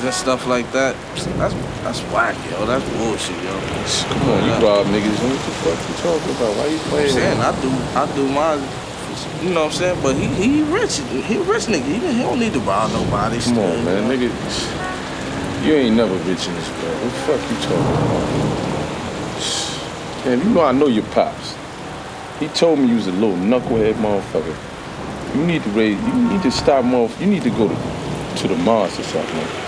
and stuff like that. That's whack, yo. That's bullshit, yo. Come on, you rob niggas. What the fuck you talking about? Why you playing? I'm saying I do my, you know what I'm saying. But he rich. He a rich nigga. He don't need to rob nobody. Come on, man, nigga. You ain't never rich in this world. What the fuck you talking about? Damn, you know I know your pops. He told me you was a little knucklehead motherfucker. You need to stop, you need to go to the Mars or something.